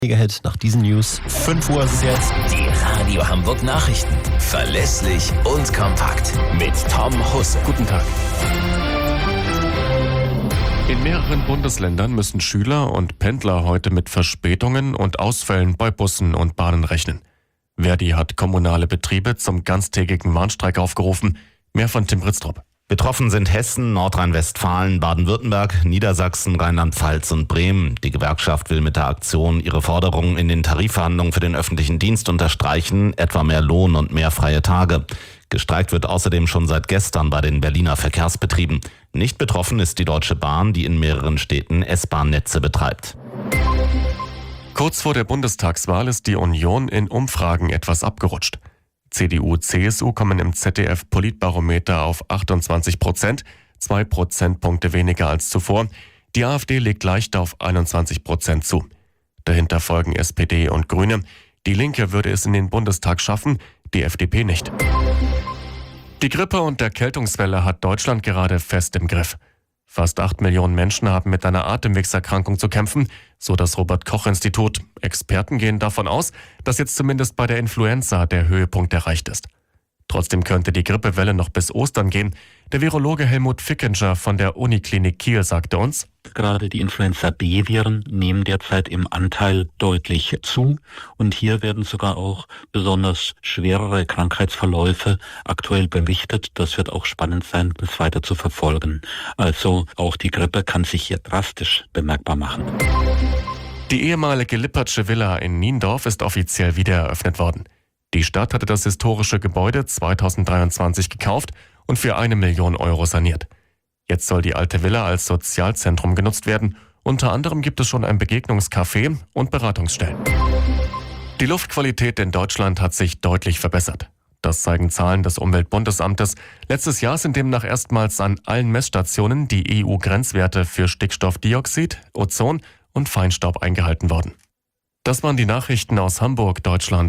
Hit nach diesen News. 5 Uhr ist es jetzt. Die Radio Hamburg Nachrichten. Verlässlich und kompakt. Mit Tom Husse. Guten Tag. In mehreren Bundesländern müssen Schüler und Pendler heute mit Verspätungen und Ausfällen bei Bussen und Bahnen rechnen. Verdi hat kommunale Betriebe zum ganztägigen Warnstreik aufgerufen. Mehr von Tim Britztrup. Betroffen sind Hessen, Nordrhein-Westfalen, Baden-Württemberg, Niedersachsen, Rheinland-Pfalz und Bremen. Die Gewerkschaft will mit der Aktion ihre Forderungen in den Tarifverhandlungen für den öffentlichen Dienst unterstreichen, etwa mehr Lohn und mehr freie Tage. Gestreikt wird außerdem schon seit gestern bei den Berliner Verkehrsbetrieben. Nicht betroffen ist die Deutsche Bahn, die in mehreren Städten S-Bahn-Netze betreibt. Kurz vor der Bundestagswahl ist die Union in Umfragen etwas abgerutscht. CDU, CSU kommen im ZDF-Politbarometer auf 28%, 2 Prozentpunkte weniger als zuvor. Die AfD legt leicht auf 21% zu. Dahinter folgen SPD und Grüne. Die Linke würde es in den Bundestag schaffen, die FDP nicht. Die Grippe- und Erkältungswelle hat Deutschland gerade fest im Griff. Fast 8 Millionen Menschen haben mit einer Atemwegserkrankung zu kämpfen, so das Robert-Koch-Institut. Experten gehen davon aus, dass jetzt zumindest bei der Influenza der Höhepunkt erreicht ist. Trotzdem könnte die Grippewelle noch bis Ostern gehen. Der Virologe Helmut Fickinger von der Uniklinik Kiel sagte uns: Gerade die Influenza-B-Viren nehmen derzeit im Anteil deutlich zu und hier werden sogar auch besonders schwerere Krankheitsverläufe aktuell berichtet. Das wird auch spannend sein, das weiter zu verfolgen. Also auch die Grippe kann sich hier drastisch bemerkbar machen. Die ehemalige Lippertsche Villa in Niendorf ist offiziell wieder eröffnet worden. Die Stadt hatte das historische Gebäude 2023 gekauft und für 1 Million Euro saniert. Jetzt soll die alte Villa als Sozialzentrum genutzt werden. Unter anderem gibt es schon ein Begegnungscafé und Beratungsstellen. Die Luftqualität in Deutschland hat sich deutlich verbessert. Das zeigen Zahlen des Umweltbundesamtes. Letztes Jahr sind demnach erstmals an allen Messstationen die EU-Grenzwerte für Stickstoffdioxid, Ozon und Feinstaub eingehalten worden. Das waren die Nachrichten aus Hamburg, Deutschland.